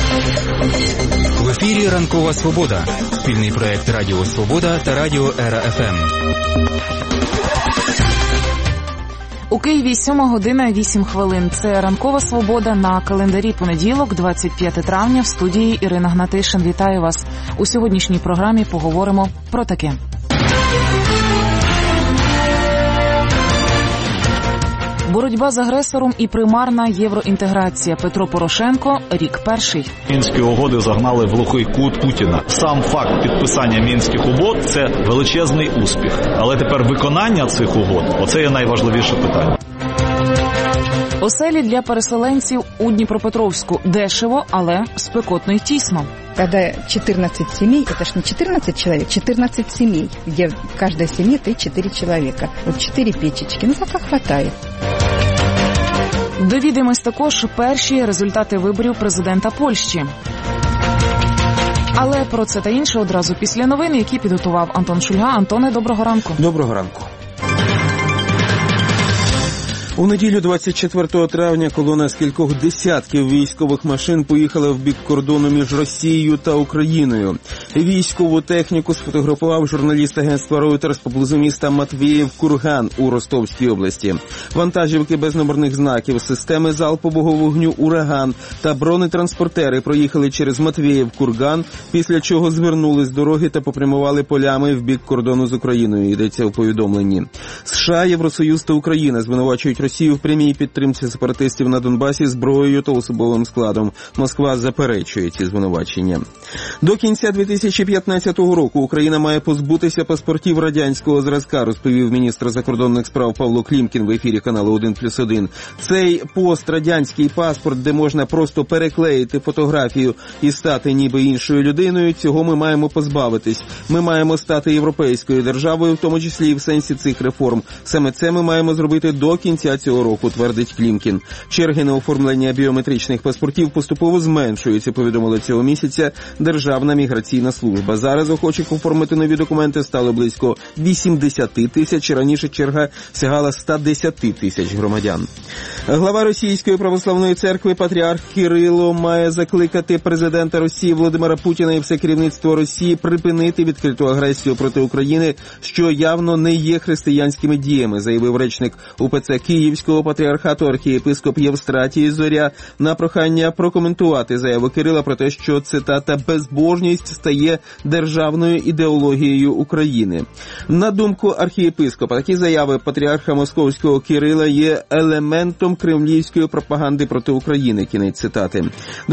В ефірі «Ранкова Свобода» – спільний проєкт Радіо Свобода та Радіо Ера ФМ. У Києві 7:08. Це «Ранкова Свобода» на календарі понеділок, 25 травня. В студії Ірина Гнатишин. Вітаю вас. У сьогоднішній програмі поговоримо про таке. Боротьба з агресором і примарна євроінтеграція. Петро Порошенко – рік перший. Мінські угоди загнали в глухий кут Путіна. Сам факт підписання Мінських угод – це величезний успіх. Але тепер виконання цих угод – оце є найважливіше питання. Оселі для переселенців у Дніпропетровську. Дешево, але спекотно й тісно. Когда 14 семей, это ж не 14 человек, 14 семей, где в каждой семье 3-4 человека. Вот 4 печечки, пока хватает. Довідаємось також перші результати виборів президента Польщі. Але про це та інше одразу після новин, які підготував Антон Шульга. Антоне, доброго ранку. Доброго ранку. У неділю 24 травня колона з кількох десятків військових машин поїхала в бік кордону між Росією та Україною. Військову техніку сфотографував журналіст агентства Reuters поблизу міста Матвіїв-Курган у Ростовській області. Вантажівки без номерних знаків, системи залпового вогню «Ураган» та бронетранспортери проїхали через Матвіїв-Курган, після чого звернули з дороги та попрямували полями в бік кордону з Україною, йдеться у повідомленні. США, Євросоюз та Україна звинувачують Росію в прямій підтримці сепаратистів на Донбасі зброєю та особовим складом. Москва заперечує ці звинувачення. До кінця 2015 року Україна має позбутися паспортів радянського зразка, розповів міністр закордонних справ Павло Клімкін в ефірі каналу 1+1. Цей пострадянський паспорт, де можна просто переклеїти фотографію і стати ніби іншою людиною, цього ми маємо позбавитись. Ми маємо стати європейською державою, в тому числі і в сенсі цих реформ. Саме це ми маємо зробити до кінця цього року, твердить Клімкін. Черги на оформлення біометричних паспортів поступово зменшуються, повідомила цього місяця Державна міграційна служба. Зараз охочих оформити нові документи стало близько 80 тисяч, раніше черга сягала 110 тисяч громадян. Глава Російської православної церкви патріарх Кирило має закликати президента Росії Володимира Путіна і все керівництво Росії припинити відкриту агресію проти України, що явно не є християнськими діями, заявив речник УПЦ Київського патріархату архієпископ Євстратій Зоря на прохання прокоментувати заяву Кирила про те, що, цитата, «безбожність стає державною ідеологією України». На думку архієпископа, такі заяви патріарха Московського Кирила є елементом кремлівської пропаганди проти України, кінець цитати.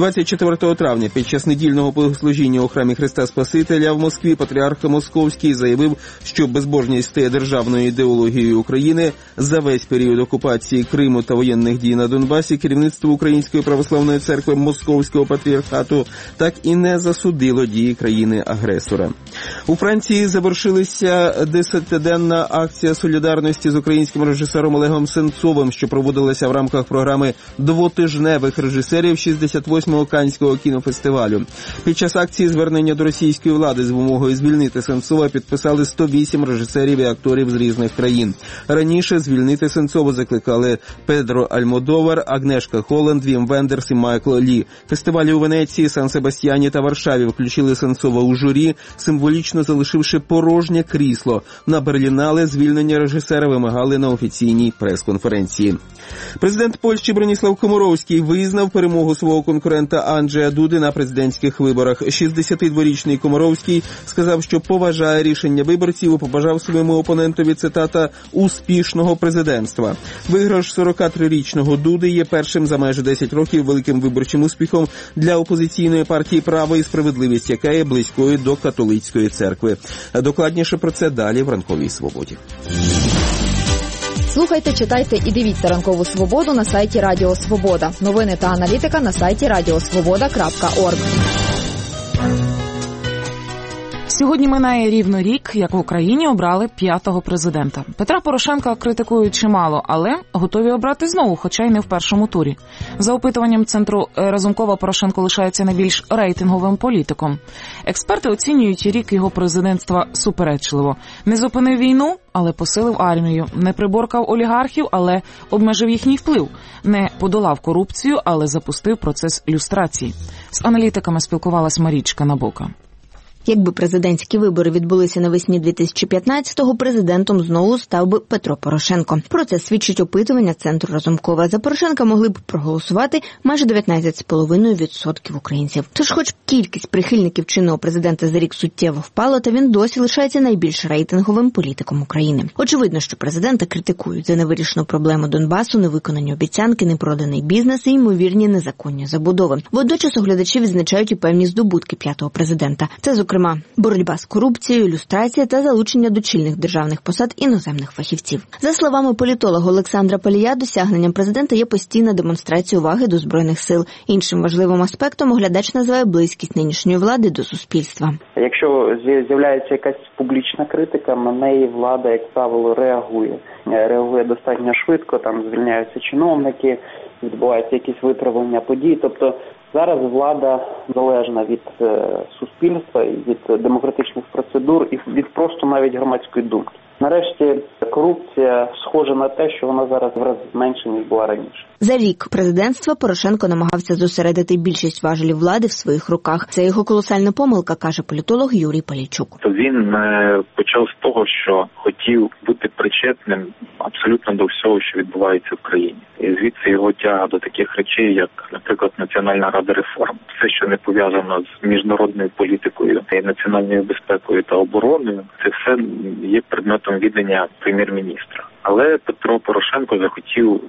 24 травня під час недільного богослужіння у храмі Христа Спасителя в Москві патріарх Московський заявив, що безбожність стає державною ідеологією України. За весь період окупації Криму та воєнних дій на Донбасі керівництво Української православної церкви Московського патріархату так і не засудило дії країни-агресора. У Франції завершилася 10-денна акція солідарності з українським режисером Олегом Сенцовим, що проводилася в рамках програми двотижневих режисерів 68-го Каннського кінофестивалю. Під час акції звернення до російської влади з вимогою звільнити Сенцова підписали 108 режисерів і акторів з різних країн. Раніше звільнити Сенцова закликали Педро Альмодовар, Агнешка Холланд, Вім Вендерс і Майкл Лі. Фестивалі у Венеції, Сан-Себастьяні та Варшаві включили Сенцова у журі, символічно залишивши порожнє крісло. На Берлінале звільнення режисера вимагали на офіційній прес-конференції. Президент Польщі Броніслав Комаровський визнав перемогу свого конкурента Анджея Дуди на президентських виборах. 62-річний Комаровський сказав, що поважає рішення виборців і побажав своєму опонентові, цитата, «успішного президентства». Виграш 43-річного Дуди є першим за майже 10 років великим виборчим успіхом для опозиційної партії «Право і справедливість», яка є близькою до католицької церкви. Докладніше про це далі в «Ранковій Свободі». Слухайте, читайте і дивіться «Ранкову Свободу» на сайті Радіо Свобода. Новини та аналітика на сайті radiosvoboda.org. Сьогодні минає рівно рік, як в Україні обрали 5-го президента. Петра Порошенка критикують чимало, але готові обрати знову, хоча й не в першому турі. За опитуванням центру Разумкова, Порошенко лишається найбільш рейтинговим політиком. Експерти оцінюють рік його президентства суперечливо. Не зупинив війну, але посилив армію. Не приборкав олігархів, але обмежив їхній вплив. Не подолав корупцію, але запустив процес люстрації. З аналітиками спілкувалась Марічка Набока. Якби президентські вибори відбулися навесні 2015-го, президентом знову став би Петро Порошенко. Про це свідчить опитування центру Разумкова. За Порошенка могли б проголосувати майже 19,5% українців. Тож хоч кількість прихильників чинного президента за рік суттєво впала, та він досі лишається найбільш рейтинговим політиком України. Очевидно, що президента критикують за невирішену проблему Донбасу, невиконані обіцянки, непроданий бізнес і ймовірні незаконні забудови. Водночас оглядачі відзначають і певні здобутки 5-го президента. Це, зокрема, боротьба з корупцією, люстрація та залучення до чільних державних посад іноземних фахівців. За словами політолога Олександра Палія, досягненням президента є постійна демонстрація уваги до Збройних сил. Іншим важливим аспектом оглядач називає близькість нинішньої влади до суспільства. Якщо з'являється якась публічна критика, на неї влада, як правило, реагує. Реагує достатньо швидко, там звільняються чиновники, відбуваються якісь виправлення подій. Тобто зараз влада залежна від суспільства, від демократичних процедур і від просто навіть громадської думки. Нарешті корупція схожа на те, що вона зараз в рази менше, ніж була раніше. За рік президентства Порошенко намагався зосередити більшість важелів влади в своїх руках. Це його колосальна помилка, каже політолог Юрій Палійчук. Він почав з того, що хотів бути причетним абсолютно до всього, що відбувається в країні. І звідси його тяга до таких речей, як, наприклад, Національна рада реформ. Все, що не пов'язано з міжнародною політикою, і національною безпекою та обороною, це все є предметом відання прем'єр-міністра. Але Петро Порошенко захотів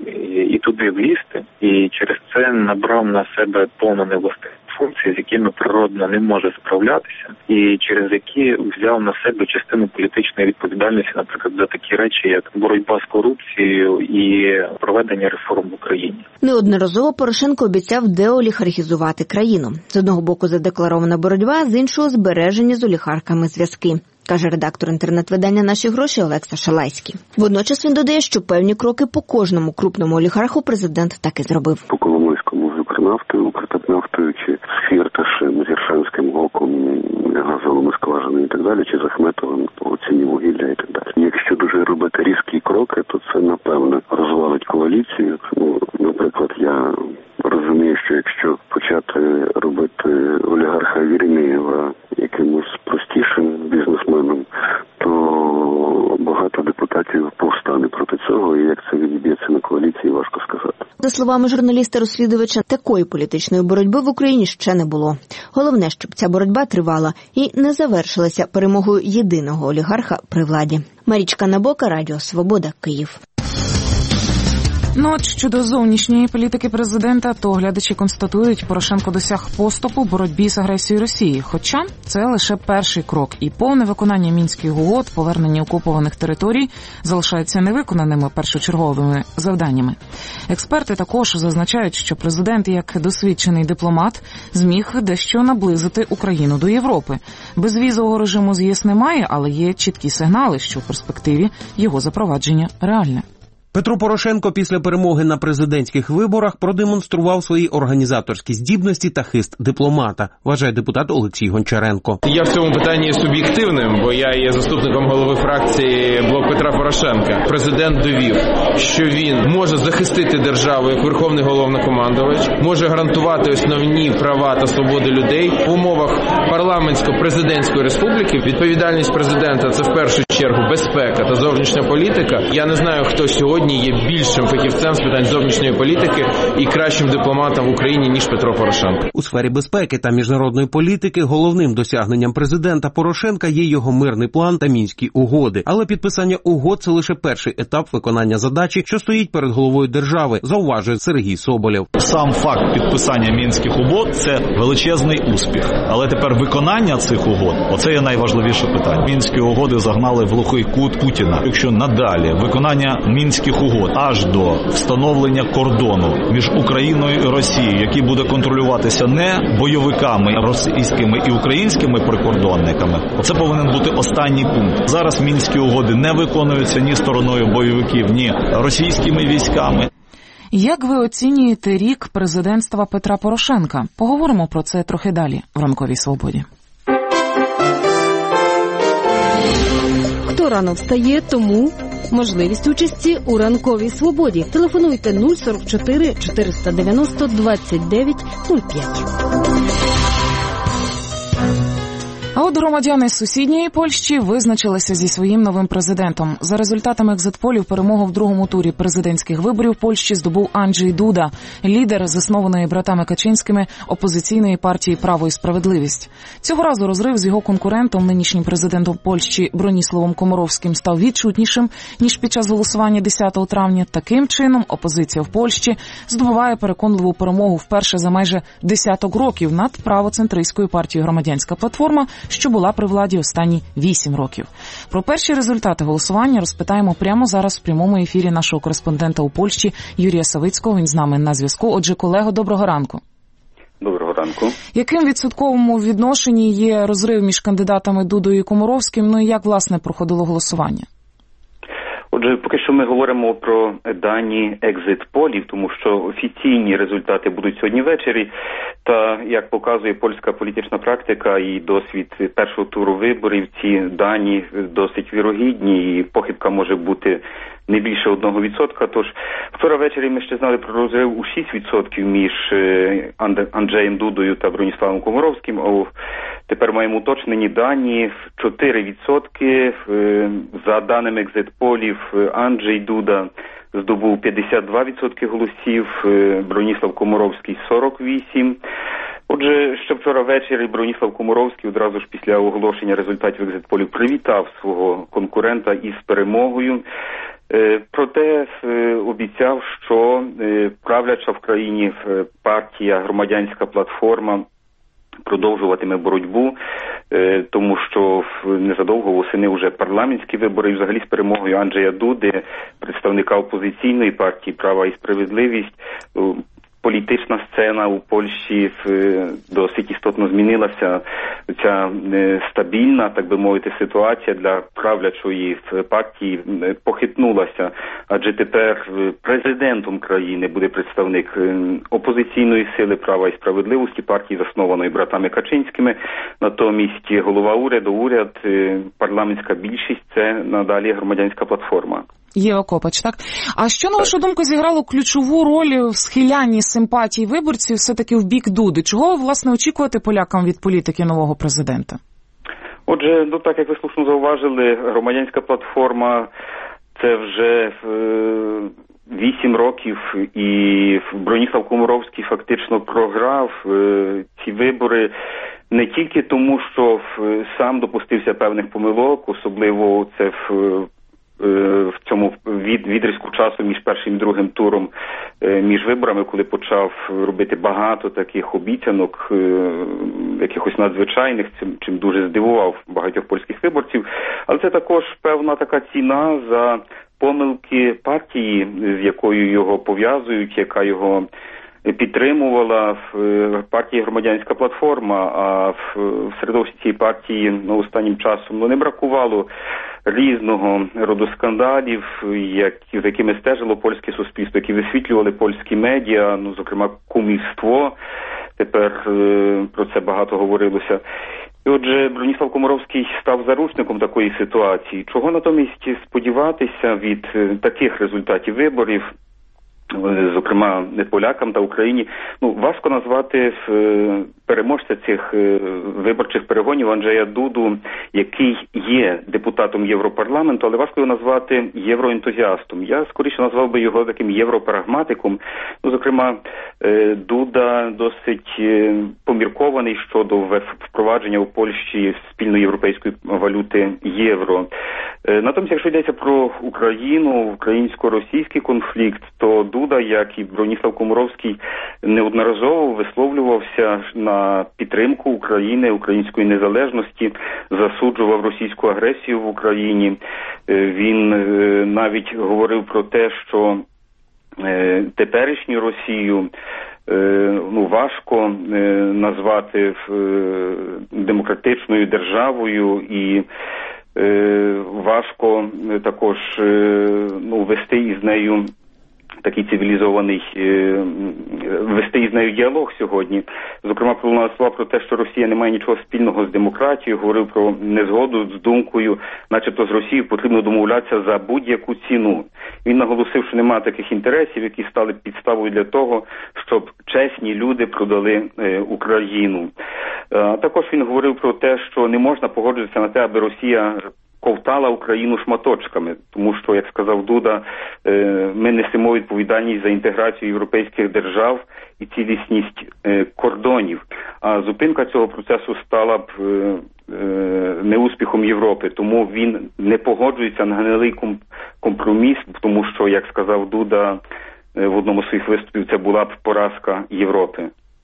і туди влізти, і через це набрав на себе повно невластиві функції, з якими природно не може справлятися, і через які взяв на себе частину політичної відповідальності, наприклад, за такі речі, як боротьба з корупцією і проведення реформ в Україні. Неодноразово Порошенко обіцяв деолігархізувати країну. З одного боку задекларована боротьба, з іншого збережені з олігархами зв'язки, каже редактор інтернет-видання «Наші гроші» Олекса Шалайський. Водночас він додає, що певні кроки по кожному крупному олігарху президент так і зробив. По Коломойському з Укрнафтою, Укртатнафтою, чи з Фірташем, з Іршанським ГОКом, газовими скважинами і так далі, чи з Ахметовим по ціні вугілля і так далі. Якщо дуже робити різкі кроки, то це, напевно, розвалить коаліцію. Наприклад, я розумію, що якщо почати робити олігарха Вірнієва якимось простішим бізнесменом, то багато депутатів повстане проти цього, і як це відіб'ється на коаліції, важко сказати. За словами журналіста-розслідувача, такої політичної боротьби в Україні ще не було. Головне, щоб ця боротьба тривала і не завершилася перемогою єдиного олігарха при владі. Марічка Набока, Радіо Свобода, Київ. Ну от щодо зовнішньої політики президента, то глядачі констатують, Порошенко досяг поступу в боротьбі з агресією Росії. Хоча це лише перший крок, і повне виконання Мінських угод, повернення окупованих територій залишаються невиконаними першочерговими завданнями. Експерти також зазначають, що президент, як досвідчений дипломат, зміг дещо наблизити Україну до Європи. Безвізового режиму з ЄС немає, але є чіткі сигнали, що в перспективі його запровадження реальне. Петро Порошенко після перемоги на президентських виборах продемонстрував свої організаторські здібності та хист дипломата, вважає депутат Олексій Гончаренко. Я в цьому питанні є суб'єктивним, бо я є заступником голови фракції «Блок Петра Порошенка». Президент довів, що він може захистити державу як верховний головнокомандувач, може гарантувати основні права та свободи людей в умовах парламентсько-президентської республіки. Відповідальність президента – це в першу чергу безпека та зовнішня політика. Я не знаю, хто сьогодні є більшим фахівцем з питань зовнішньої політики і кращим дипломатом в Україні, ніж Петро Порошенко. У сфері безпеки та міжнародної політики головним досягненням президента Порошенка є його мирний план та Мінські угоди. Але підписання угод – це лише перший етап виконання задачі, що стоїть перед головою держави, зауважує Сергій Соболєв. Сам факт підписання Мінських угод – це величезний успіх. Але тепер виконання цих угод – оце є найважливіше питання. Мінські угоди загнали загнали в глухий кут Путіна. Якщо надалі виконання мінських угод аж до встановлення кордону між Україною і Росією, який буде контролюватися не бойовиками російськими і українськими прикордонниками, це повинен бути останній пункт. Зараз мінські угоди не виконуються ні стороною бойовиків, ні російськими військами. Як ви оцінюєте рік президентства Петра Порошенка? Поговоримо про це трохи далі в «Ранковій свободі». Хто рано встає, тому можливість участі у «Ранковій свободі». Телефонуйте 044 490 29 05. А от громадяни сусідньої Польщі визначилися зі своїм новим президентом. За результатами екзитполів перемогу в другому турі президентських виборів Польщі здобув Анджей Дуда, лідер заснованої братами Качинськими опозиційної партії «Право і справедливість». Цього разу розрив з його конкурентом, нинішнім президентом Польщі Броніславом Комаровським, став відчутнішим, ніж під час голосування 10 травня. Таким чином, опозиція в Польщі здобуває переконливу перемогу вперше за майже десяток років над правоцентристською партією «Громадянська платформа», що була при владі останні 8 років. Про перші результати голосування розпитаємо прямо зараз в прямому ефірі нашого кореспондента у Польщі Юрія Савицького. Він з нами на зв'язку. Отже, колего, доброго ранку. Доброго ранку. Яким відсотковому відношенні є розрив між кандидатами Дудою і Комаровським? Ну і як, власне, проходило голосування? Отже, поки що ми говоримо про дані екзит-полів, тому що офіційні результати будуть сьогодні ввечері. Та, як показує польська політична практика і досвід першого туру виборів, ці дані досить вірогідні і похибка може бути не більше 1%. Тож вчора ввечері ми ще знали про розрив у 6% між Анджеєм Дудою та Броніславом Комаровським, а тепер маємо уточнені дані. 4%. За даними екзит-полів, Анджей Дуда здобув 52% голосів, Броніслав Комаровський 48%. Отже, ще вчора ввечері Броніслав Комаровський одразу ж після оголошення результатів екзит-полів привітав свого конкурента із перемогою. Проте обіцяв, що правляча в країні партія «Громадянська платформа» продовжуватиме боротьбу, тому що незадовго восени вже парламентські вибори, і взагалі з перемогою Анджея Дуди, представника опозиційної партії «Право і справедливість», політична сцена у Польщі досить істотно змінилася. Ця стабільна, так би мовити, ситуація для правлячої партії похитнулася, адже тепер президентом країни буде представник опозиційної сили «Права і справедливості», партії, заснованої братами Качинськими. Натомість голова уряду, уряд, парламентська більшість – це надалі «Громадянська платформа». Єва Копач, так? А що, на вашу думку, зіграло ключову роль в схилянні симпатій виборців все-таки в бік Дуди? Чого, власне, очікувати полякам від політики нового президента? Отже, так як ви слушно зауважили, «Громадянська платформа» – це вже 8 років, і Броніслав Комаровський фактично програв ці вибори не тільки тому, що сам допустився певних помилок, особливо це в цьому відрізку часу між першим і другим туром, між виборами, коли почав робити багато таких обіцянок, якихось надзвичайних, чим дуже здивував багатьох польських виборців. Але це також певна така ціна за помилки партії, з якою його пов'язують, яка його підтримувала в партії «Громадянська платформа», а в середовищі цієї партії останнім часом не бракувало різного роду скандалів, за якими стежило польське суспільство, які висвітлювали польські медіа, зокрема кумівство, тепер про це багато говорилося. І отже, Броніслав Комаровський став заручником такої ситуації. Чого натомість сподіватися від таких результатів виборів, зокрема не полякам та Україні? Важко назвати переможця цих виборчих перегонів Анджея Дуду, який є депутатом Європарламенту, але важко його назвати євроентузіастом. Я скоріше назвав би його таким європрагматиком. Зокрема, Дуда досить поміркований щодо впровадження у Польщі спільної європейської валюти євро. Натомість, якщо йдеться про Україну, українсько-російський конфлікт, то Дуда, як і Броніслав Комаровський, неодноразово висловлювався на за підтримку України, української незалежності, засуджував російську агресію в Україні. Він навіть говорив про те, що теперішню Росію важко назвати демократичною державою і важко також вести із нею такий цивілізований, вести із нею діалог сьогодні. Зокрема, пролунали слова про те, що Росія не має нічого спільного з демократією, говорив про незгоду з думкою, начебто з Росією потрібно домовлятися за будь-яку ціну. Він наголосив, що немає таких інтересів, які стали підставою для того, щоб чесні люди продали Україну. Також він говорив про те, що не можна погоджуватися на те, аби Росія ковтала Україну шматочками, тому що, як сказав Дуда, ми несемо відповідальність за інтеграцію європейських держав і цілісність кордонів. А зупинка цього процесу стала б неуспіхом Європи. Тому він не погоджується на гнилий компроміс, тому що, як сказав Дуда в одному з своїх виступів, це була б поразка Європи.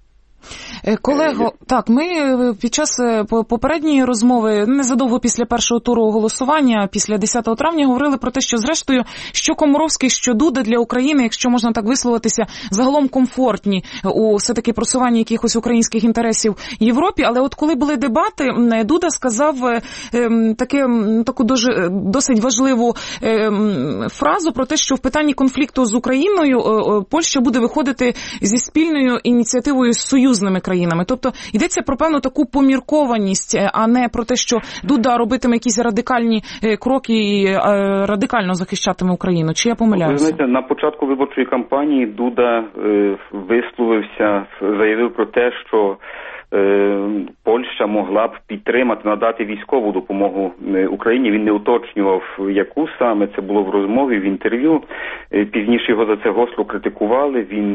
Колего, так, ми під час попередньої розмови, незадовго після першого туру голосування, після 10 травня, говорили про те, що зрештою, що Комаровський, що Дуда для України, якщо можна так висловитися, загалом комфортні у все-таки просуванні якихось українських інтересів в Європі. Але от коли були дебати, Дуда сказав таку досить важливу фразу про те, що в питанні конфлікту з Україною Польща буде виходити зі спільною ініціативою з союзними країнами. Тобто йдеться про певну таку поміркованість, а не про те, що Дуда робитиме якісь радикальні кроки і радикально захищатиме Україну. Чи я помиляюся? Ви знаєте, на початку виборчої кампанії Дуда висловився, заявив про те, що Польща могла б підтримати, надати військову допомогу Україні. Він не уточнював, яку саме, це було в розмові, в інтерв'ю. Пізніше його за це гостро критикували, він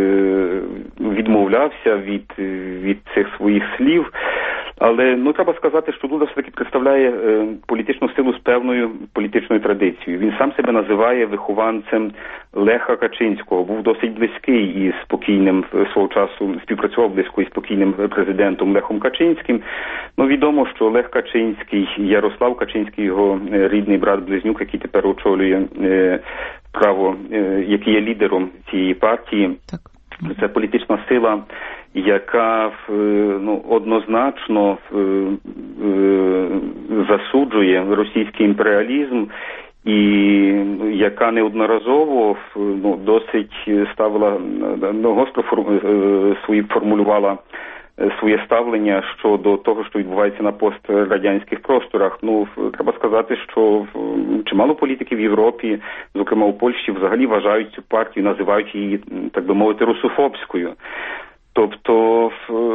відмовлявся від цих своїх слів. Але треба сказати, що Дуда все-таки представляє політичну силу з певною політичною традицією. Він сам себе називає вихованцем Леха Качинського. Був досить близький і спокійним свого часу, співпрацював близько із спокійним президентом Лехом Качинським. Відомо, що Лех Качинський, Ярослав Качинський, його рідний брат-близнюк, який тепер очолює який є лідером цієї партії. Так. Це політична сила, яка однозначно засуджує російський імперіалізм і яка неодноразово досить ставила, гостро формулювала своє ставлення щодо того, що відбувається на пострадянських просторах. Треба сказати, що чимало політиків в Європі, зокрема у Польщі, взагалі вважають цю партію, називають її, так би мовити, русофобською. Тобто,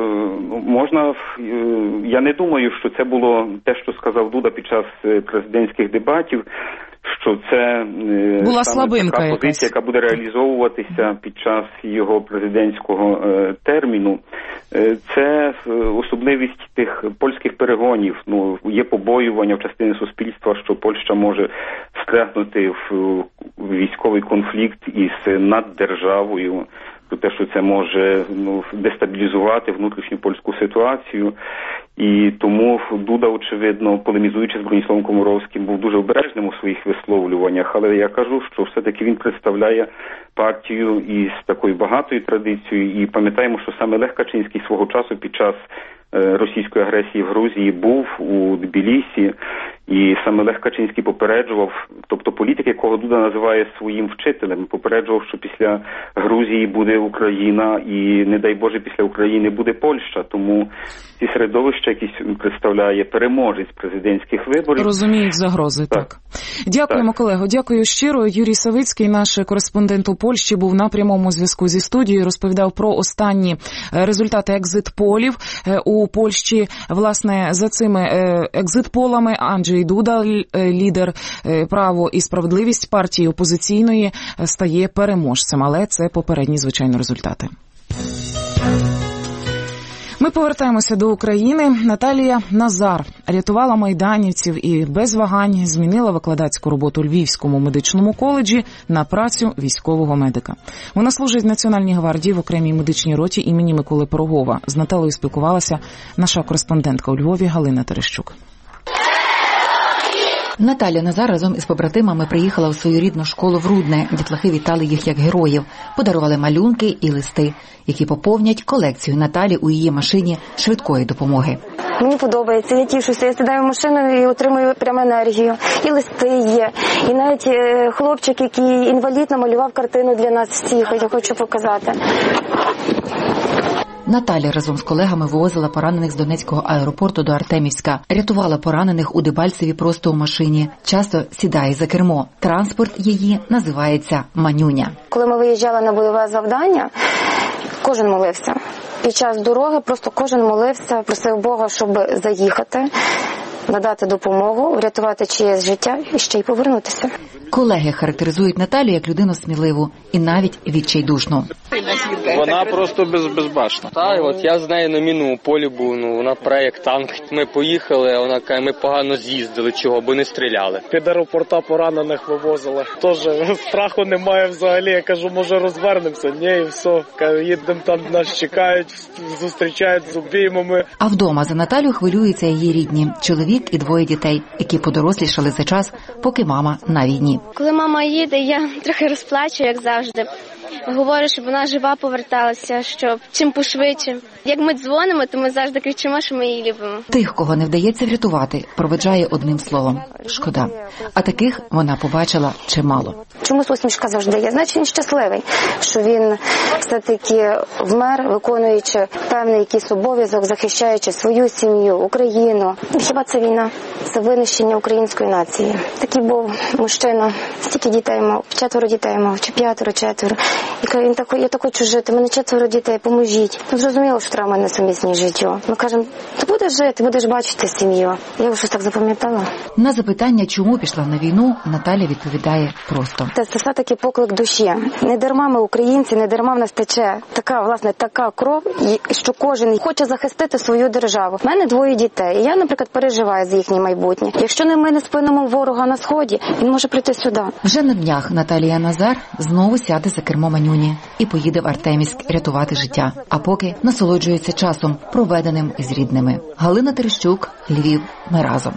я не думаю, що це було те, що сказав Дуда під час президентських дебатів, що це була слабинка така позиція, яка буде реалізовуватися під час його президентського терміну. Це особливість тих польських перегонів. Є побоювання в частині суспільства, що Польща може встрягнути в військовий конфлікт із наддержавою, про те, що це може дестабілізувати внутрішню польську ситуацію. І тому Дуда, очевидно, полемізуючи з Броніславом Комаровським, був дуже обережним у своїх висловлюваннях. Але я кажу, що все-таки він представляє партію із такою багатою традицією. І пам'ятаємо, що саме Лех Качинський свого часу під час російської агресії в Грузії був у Тбілісі. І саме Лех Качинський попереджував, тобто політик, якого Дуда називає своїм вчителем, попереджував, що після Грузії буде Україна і, не дай Боже, після України буде Польща. Тому ці середовища, які представляє переможець президентських виборів, розуміють загрози, так. Дякуємо, колего. Дякую щиро. Юрій Савицький, наш кореспондент у Польщі, був на прямому зв'язку зі студією, розповідав про останні результати екзит-полів у Польщі. Власне, за цими екзит-полами Анджей Дуда, лідер «Право і справедливість» партії опозиційної, стає переможцем. Але це попередні, звичайно, результати. Ми повертаємося до України. Наталія Назар рятувала майданівців і без вагань змінила викладацьку роботу у Львівському медичному коледжі на працю військового медика. Вона служить в Національній гвардії в окремій медичній роті імені Миколи Пирогова. З Наталею спілкувалася наша кореспондентка у Львові Галина Терещук. Наталя Назар разом із побратимами приїхала у свою рідну школу в Рудне. Дітлахи вітали їх як героїв. Подарували малюнки і листи, які поповнять колекцію Наталі у її машині швидкої допомоги. Мені подобається, я тішуся, я сідаю в машину і отримую прямо енергію. І листи є, і навіть хлопчик, який інвалід, намалював картину для нас всіх, я хочу показати. Наталя разом з колегами вивозила поранених з Донецького аеропорту до Артемівська. Рятувала поранених у Дебальцеві просто у машині. Часто сідає за кермо. Транспорт її називається «Манюня». Коли ми виїжджали на бойове завдання, кожен молився. Під час дороги просто кожен молився, просив Бога, щоб заїхати, надати допомогу, врятувати чиєсь життя і ще й повернутися. Колеги характеризують Наталю як людину сміливу і навіть відчайдушну. Вона просто безбашна. Так, от я з нею на мінному полі був, вона пре як танк. Ми поїхали, а вона каже, ми погано з'їздили, чого, бо не стріляли. Під аеропорта поранених вивозили. Тож страху немає взагалі. Я кажу, може розвернемося? Ні, і все. Їдемо там, нас чекають, зустрічають з обіймами. А вдома за Наталю хвилюються її рідні. Чоловік і двоє дітей, які подорослішали за час, поки мама на війні. Коли мама їде, я трохи розплачу, як завжди. Говорю, щоб вона жива поверталася, щоб чим пошвидше. Як ми дзвонимо, то ми завжди кричимо, що ми її любимо. Тих, кого не вдається врятувати, проведжає одним словом – шкода. А таких вона побачила чимало. Чомусь усмішка завжди є. Значить, він щасливий, що він все-таки вмер, виконуючи певний якийсь обов'язок, захищаючи свою сім'ю, Україну. Хіба це війна? Це винищення української нації. Такий був мужчина, стільки дітей мав, 4 дітей мав, чи 5, 4. І каже, він такий, я так хочу жити, в мене 4 дітей, поможіть. Зрозуміло, що треба несумісні життю. Ми кажемо, ти будеш жити, будеш бачити сім'ю. Я вже так запам'ятала. На запитання, чому пішла на війну, Наталя відповідає просто. Це все-таки поклик душі. Не дарма ми українці, не дарма в нас тече така кров, що кожен хоче захистити свою державу. У мене 2 дітей, і я, наприклад, переживаю за їхнє майбутнє. Якщо ми не спинимо ворога на сході, він може прийти сюди. Вже на днях Наталія Назар знову сяде за кермо Манюні і поїде в Артемівськ рятувати життя. А поки насолоджується часом, проведеним із рідними. Галина Терещук, Львів. Ми разом.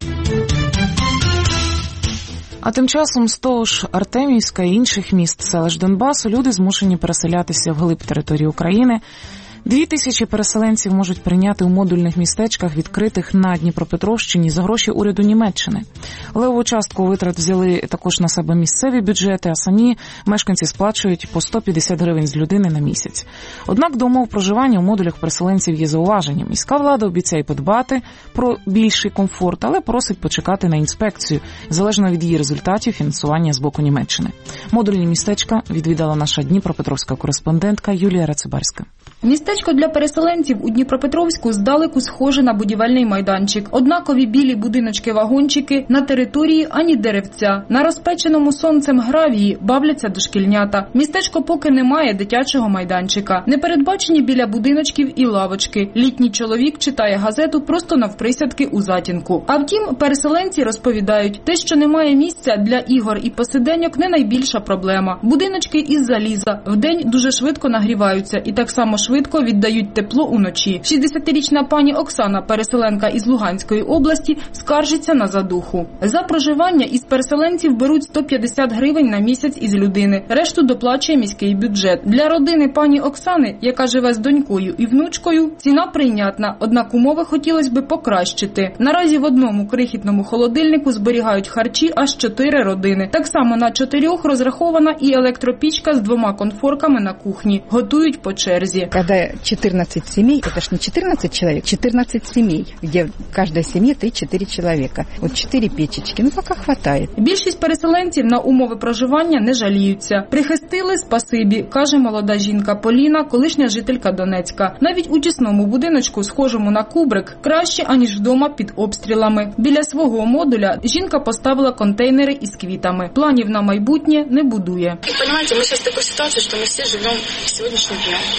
А тим часом з того ж Артемівська і інших міст селищ Донбасу люди змушені переселятися вглиб території України. 2000 переселенців можуть прийняти у модульних містечках, відкритих на Дніпропетровщині, за гроші уряду Німеччини. Левову частку витрат взяли також на себе місцеві бюджети, а самі мешканці сплачують по 150 гривень з людини на місяць. Однак до умов проживання у модулях переселенців є зауваження. Міська влада обіцяє подбати про більший комфорт, але просить почекати на інспекцію, залежно від її результатів фінансування з боку Німеччини. Модульні містечка відвідала наша дніпропетровська кореспондентка Юлія Рацибарська. Містечко для переселенців у Дніпропетровську здалеку схоже на будівельний майданчик. Однакові білі будиночки-вагончики, на території ані деревця. На розпеченому сонцем гравії бавляться дошкільнята. Містечко поки не має дитячого майданчика. Не передбачені біля будиночків і лавочки. Літній чоловік читає газету просто навприсядки у затінку. А втім, переселенці розповідають, те, що немає місця для ігор і посиденьок, не найбільша проблема. Будиночки із заліза вдень дуже швидко нагріваються і так само швидко віддають тепло уночі. 60-річна пані Оксана, переселенка із Луганської області, скаржиться на задуху. За проживання із переселенців беруть 150 гривень на місяць із людини. Решту доплачує міський бюджет. Для родини пані Оксани, яка живе з донькою і внучкою, ціна прийнятна, однак умови хотілося б покращити. Наразі в одному крихітному холодильнику зберігають харчі аж 4 родини. Так само на 4 розрахована і електропічка з 2 конфорками на кухні. Готують по черзі. Когда 14 семей, это ж не 14 человек, 14 семей, где в каждой семье 3-4 человека. Вот 4 печечки, пока хватает. Більшість переселенців на умови проживання не жаліються. Прихистили, спасибі, каже молода жінка Поліна, колишня жителька Донецька. Навіть у тісному будиночку, схожому на кубрик, краще, аніж вдома під обстрілами. Біля свого модуля жінка поставила контейнери із квітами. Планів на майбутнє не будує. Понимаете, мы сейчас в такой ситуации, что мы все живем сегодняшним днем. Как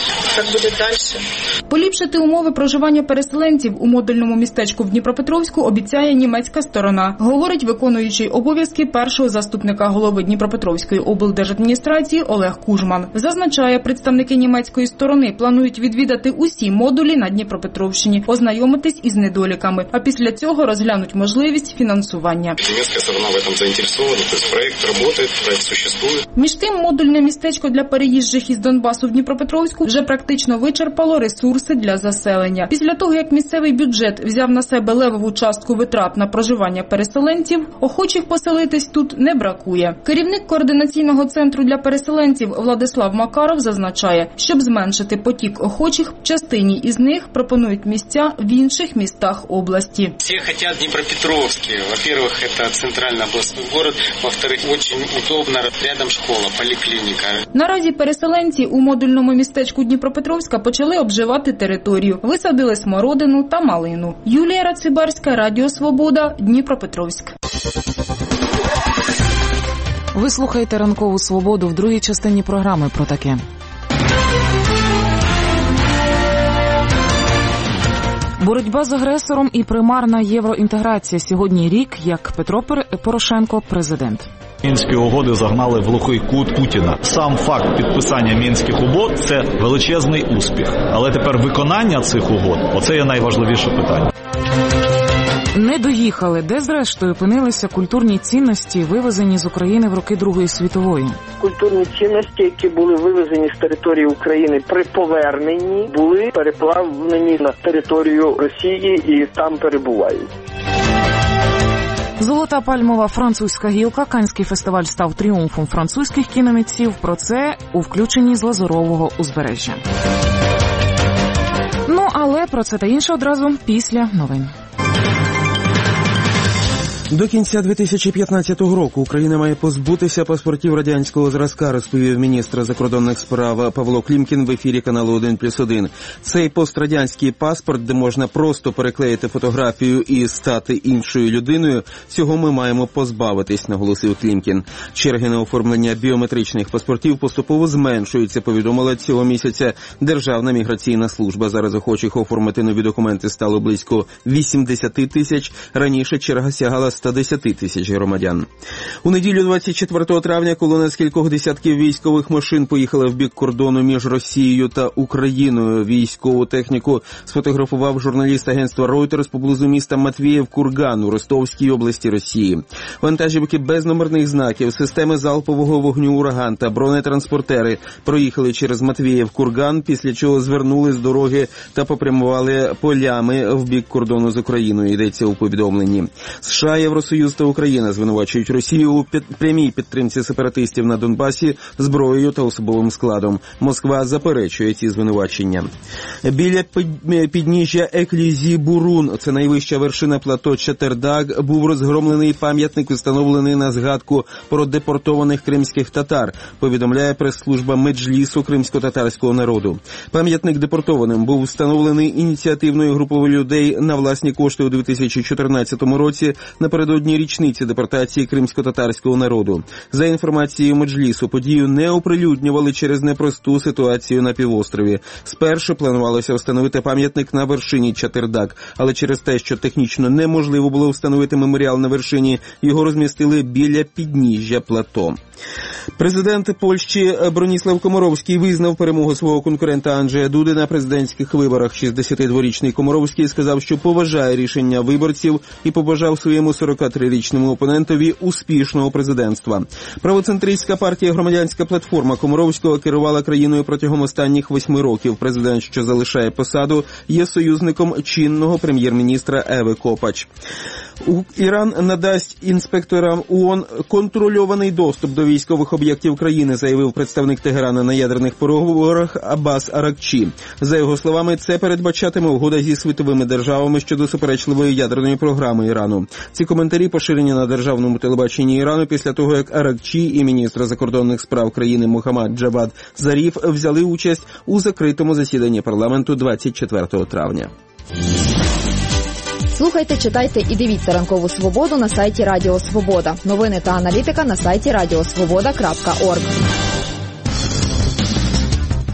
буде далі. Поліпшити умови проживання переселенців у модульному містечку в Дніпропетровську обіцяє німецька сторона, говорить виконуючий обов'язки першого заступника голови Дніпропетровської облдержадміністрації Олег Кужман. Зазначає, представники німецької сторони планують відвідати усі модулі на Дніпропетровщині, ознайомитись із недоліками, а після цього розглянуть можливість фінансування. Німецька сторона в цьому заінтересована, тобто проект працює, проект существує. Між тим, модульне містечко для переїжджих із Донбасу в Дніпропетровську вже практично вичерпало ресурси для заселення. Після того, як місцевий бюджет взяв на себе левову частку витрат на проживання переселенців, охочих поселитись тут не бракує. Керівник координаційного центру для переселенців Владислав Макаров зазначає, щоб зменшити потік охочих, частині із них пропонують місця в інших містах області. Всі хочуть Дніпропетровський. Во-первых, це центральний обласний город. Во-вторых, дуже удобно, рядом школа, поліклініка. Наразі переселенці у модульному містечку Дніпропетровська почали обживати територію. Висадили смородину та малину. Юлія Рацибарська, Радіо Свобода, Дніпропетровськ. Ви слухаєте «Ранкову свободу» в другій частині програми про таке. Боротьба з агресором і примарна євроінтеграція. Сьогодні рік, як Петро Порошенко – президент. Мінські угоди загнали в глухий кут Путіна. Сам факт підписання Мінських угод – це величезний успіх. Але тепер виконання цих угод – оце є найважливіше питання. Не доїхали. Де, зрештою, опинилися культурні цінності, вивезені з України в роки Другої світової? Культурні цінності, які були вивезені з території України при поверненні, були переплавлені на територію Росії і там перебувають. Золота пальмова французька гілка. Каннський фестиваль став тріумфом французьких кіномитців. Про це у включенні з Лазурового узбережжя. Ну, але про це та інше одразу після новин. До кінця 2015 року Україна має позбутися паспортів радянського зразка, розповів міністр закордонних справ Павло Клімкін в ефірі каналу 1+1. Цей пострадянський паспорт, де можна просто переклеїти фотографію і стати іншою людиною, цього ми маємо позбавитись, наголосив Клімкін. Черги на оформлення біометричних паспортів поступово зменшуються, повідомила цього місяця Державна міграційна служба. Зараз охочих оформити нові документи стало близько 80 тисяч, раніше черга сягала 110 тисяч громадян. У неділю 24 травня колона з кількох десятків військових машин поїхала в бік кордону між Росією та Україною. Військову техніку сфотографував журналіст агентства Reuters поблизу міста Матвіїв-Курган у Ростовській області Росії. Вантажівки без номерних знаків, системи залпового вогню «Ураган» та бронетранспортери проїхали через Матвіїв-Курган, після чого звернули з дороги та попрямували полями в бік кордону з Україною, йдеться у повідомленні. США, Євросоюз та Україна звинувачують Росію у прямій підтримці сепаратистів на Донбасі зброєю та особовим складом. Москва заперечує ці звинувачення. Біля підніжжя Еклізі-Бурун, це найвища вершина плато Чатердаг, був розгромлений пам'ятник, встановлений на згадку про депортованих кримських татар, повідомляє прес-служба Меджлісу кримсько-татарського народу. Пам'ятник депортованим був встановлений ініціативною групою людей на власні кошти у 2014 році напередодні річниці депортації кримсько-татарського народу. За інформацією Меджлісу, подію не оприлюднювали через непросту ситуацію на півострові. Спершу планувалося встановити пам'ятник на вершині Чатердаг, але через те, що технічно неможливо було встановити меморіал на вершині, його розмістили біля підніжжя плато. Президент Польщі Броніслав Комаровський визнав перемогу свого конкурента Анджея Дуди на президентських виборах. 62-річний Комаровський сказав, що поважає рішення виборців і побажав своєму 43-річному опонентові успішного президентства. Правоцентристська партія «Громадянська платформа» Комаровського керувала країною протягом останніх 8 років. Президент, що залишає посаду, є союзником чинного прем'єр-міністра Еви Копач. Іран надасть інспекторам ООН контрольований доступ до військових об'єктів країни, заявив представник Тегерана на ядерних переговорах Аббас Аракчі. За його словами, це передбачатиме угода зі світовими державами щодо суперечливої ядерної програми Ірану. Ці коментарі поширені на державному телебаченні Ірану після того, як Аракчі і міністр закордонних справ країни Мохаммад Джавад Заріф взяли участь у закритому засіданні парламенту 24 травня. Слухайте, читайте і дивіться «Ранкову свободу» на сайті Радіо Свобода. Новини та аналітика на сайті radiosvoboda.org.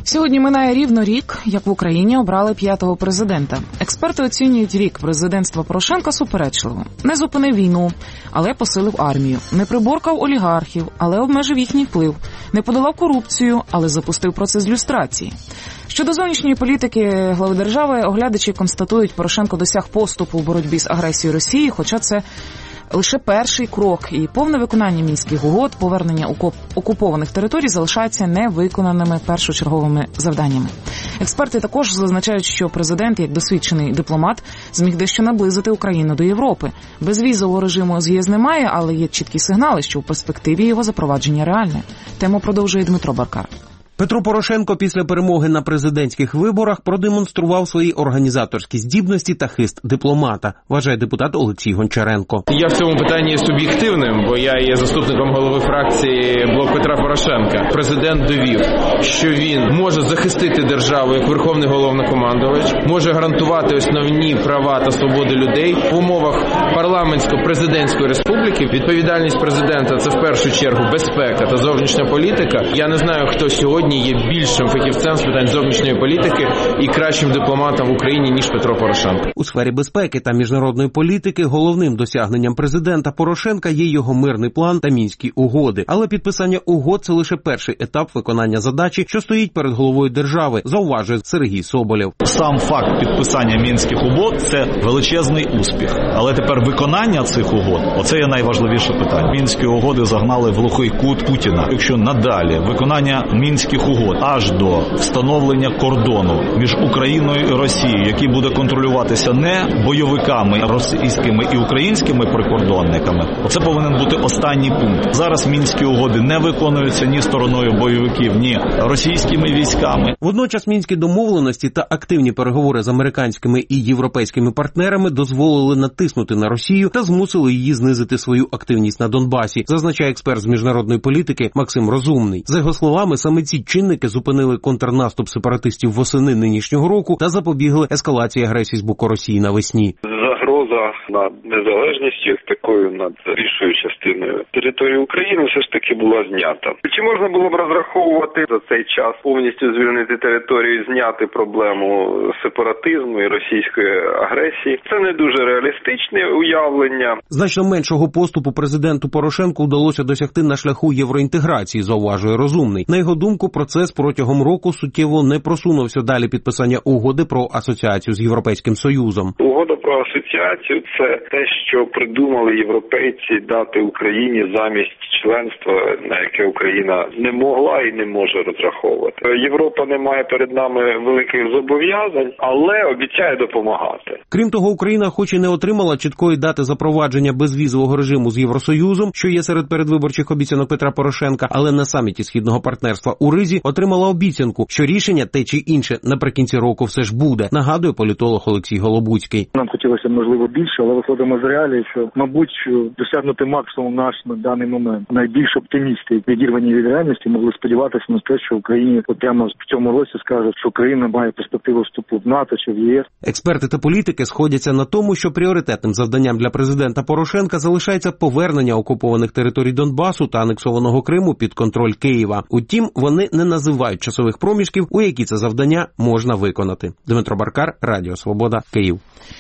Сьогодні минає рівно рік, як в Україні обрали 5-го президента. Експерти оцінюють рік президентства Порошенка суперечливо. Не зупинив війну, але посилив армію. Не приборкав олігархів, але обмежив їхній вплив. Не подолав корупцію, але запустив процес люстрації. Щодо зовнішньої політики глави держави, оглядачі констатують, Порошенко досяг поступу в боротьбі з агресією Росії, хоча це лише перший крок, і повне виконання Мінських угод, повернення окупованих територій залишаються невиконаними першочерговими завданнями. Експерти також зазначають, що президент, як досвідчений дипломат, зміг дещо наблизити Україну до Європи. Безвізового режиму з ЄС немає, але є чіткі сигнали, що в перспективі його запровадження реальне. Тему продовжує Дмитро Баркар. Петро Порошенко після перемоги на президентських виборах продемонстрував свої організаторські здібності та хист дипломата, вважає депутат Олексій Гончаренко. Я в цьому питанні є суб'єктивним, бо я є заступником голови фракції «Блок Петра Порошенка». Президент довів, що він може захистити державу як верховний головнокомандувач, може гарантувати основні права та свободи людей в умовах парламентсько-президентської республіки. Відповідальність президента – це в першу чергу безпека та зовнішня політика. Я не знаю, хто сьогодні є більшим фахівцем з питань зовнішньої політики і кращим дипломатом в Україні, ніж Петро Порошенко. У сфері безпеки та міжнародної політики головним досягненням президента Порошенка є його мирний план та Мінські угоди. Але підписання угод – це лише перший етап виконання задачі, що стоїть перед головою держави, зауважує Сергій Соболєв. Сам факт підписання Мінських угод – це величезний успіх. Але тепер виконання цих угод – оце є найважливіше питання. Мінські угоди загнали в глухий кут Путіна. Якщо надалі виконання Мінських угод аж до встановлення кордону між Україною і Росією, який буде контролюватися не бойовиками російськими і українськими прикордонниками, оце повинен бути останній пункт. Зараз Мінські угоди не виконуються ні стороною бойовиків, ні російськими військами. Водночас мінські домовленості та активні переговори з американськими і європейськими партнерами дозволили натиснути на Росію та змусили її знизити свою активність на Донбасі, зазначає експерт з міжнародної політики Максим Розумний. За його словами, саме ці чинники зупинили контрнаступ сепаратистів восени нинішнього року та запобігли ескалації агресії з боку Росії навесні. Загроза над незалежністю, такою над більшою частиною території України все ж таки була знята. Чи можна було б розраховувати за цей час повністю звільнити територію, зняти проблему сепаратизму і російської агресії? Це не дуже реалістичне уявлення. Значно меншого поступу президенту Порошенку вдалося досягти на шляху євроінтеграції, зауважує Розумний. На його думку, процес протягом року суттєво не просунувся далі підписання угоди про асоціацію з Європейським Союзом. Угода про асоціацію – це те, що придумали європейці дати Україні замість членства, на яке Україна не могла і не може розраховувати. Європа не має перед нами великих зобов'язань, але обіцяє допомагати. Крім того, Україна хоч і не отримала чіткої дати запровадження безвізового режиму з Євросоюзом, що є серед передвиборчих обіцянок Петра Порошенка, але на саміті Східного партнерства у Ризі отримала обіцянку, що рішення те чи інше наприкінці року все ж буде, нагадує політолог Олексій Голобуцький. Нам хотілося, можливо, більше, але виходимо з реалії, що, мабуть, досягнути максимум наш на даний момент. Найбільш оптимісти, відірвані від реальності, могли сподіватися на те, що Україні прямо в цьому році скажуть, що Україна має перспективу вступу в НАТО чи в ЄС. Експерти та політики сходяться на тому, що пріоритетним завданням для президента Порошенка залишається повернення окупованих територій Донбасу та анексованого Криму під контроль Києва. Утім, вони не називають часових проміжків, у які це завдання можна виконати. Дмитро Баркар, Радіо Свобода, Київ.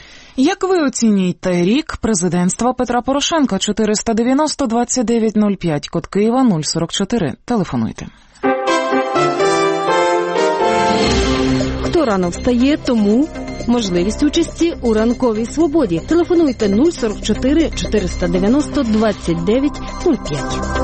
Як ви оцінюєте рік президентства Петра Порошенка? 490-2905, код Києва 044. Телефонуйте. Хто рано встає, тому можливість участі у ранковій свободі. Телефонуйте 044 490 29 05.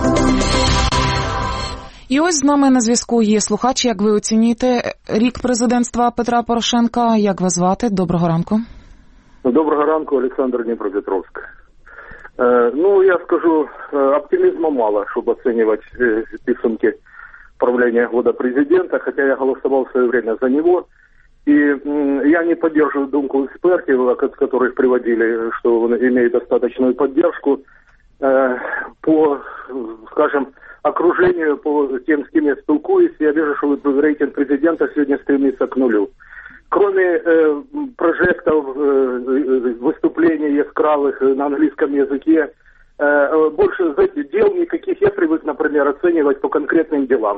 І ось з нами на зв'язку є слухач. Як ви оцінюєте рік президентства Петра Порошенка? Як вас звати? Доброго ранку. Доброго ранку, Олександр, Дніпропетровськ. Я скажу, оптимизма мало, чтобы оценивать підсумки правления года президента, хотя я голосовал в свое время за него. И я не поддерживаю думку экспертов, которых приводили, что он имеет достаточную поддержку по, скажем, окружению, по тем, с кем я спілкуюсь. Я вижу, что рейтинг президента сегодня стремится к нулю. Кроме прожектов, выступлений яскравых на английском языке, больше дел никаких я привык, например, оценивать по конкретным делам.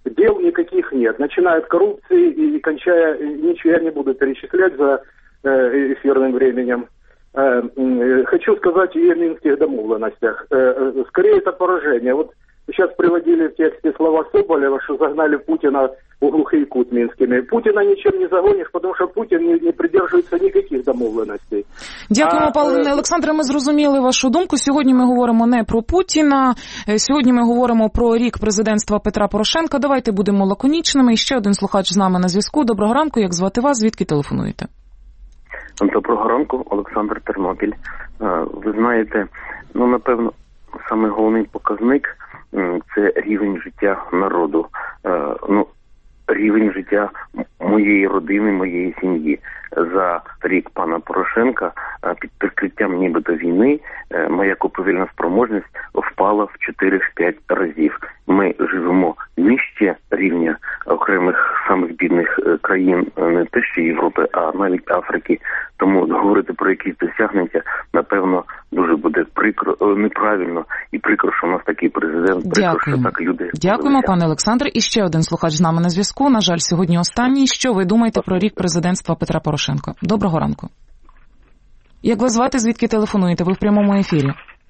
дел никаких нет. Начиная от коррупции и кончая, ничего я не буду перечислять за эфирным временем. Хочу сказать и о минских домовленностях. Скорее это поражение. Вот сейчас приводили в тексте слова Соболева, что загнали Путина в глухий кут Минскими. Путина ничем не загонишь, потому що Путін не придержується ніяких домовленостей. Дякуємо, пане Олександре, ми зрозуміли вашу думку. Сьогодні ми говоримо не про Путіна, сьогодні ми говоримо про рік президентства Петра Порошенка. Давайте будемо лаконічними. І ще один слухач з нами на зв'язку. Доброго ранку, як звати вас, звідки телефонуєте? Доброго ранку, Олександр, Тернопіль. Ви знаєте, напевно, саме головний показник – це рівень життя народу. Рівень життя моєї родини, моєї сім'ї. За рік пана Порошенка під прикриттям нібито війни моя купівельна спроможність впала в 4-5 разів. Ми живемо нижче рівня окремих самих бідних країн, не те що Європи, а навіть Африки. Тому говорити про якісь досягнення, напевно, дуже буде прикро, неправильно і прикро, що у нас такий президент, прикро, що так люди... Дякуємо, пане Олександре. І ще один слухач з нами на зв'язку. На жаль, сьогодні останній. Що ви думаєте про рік президентства Петра Порошенка? Доброго ранку. Як вас звати, звідки телефонуєте? Ви в прямому ефірі.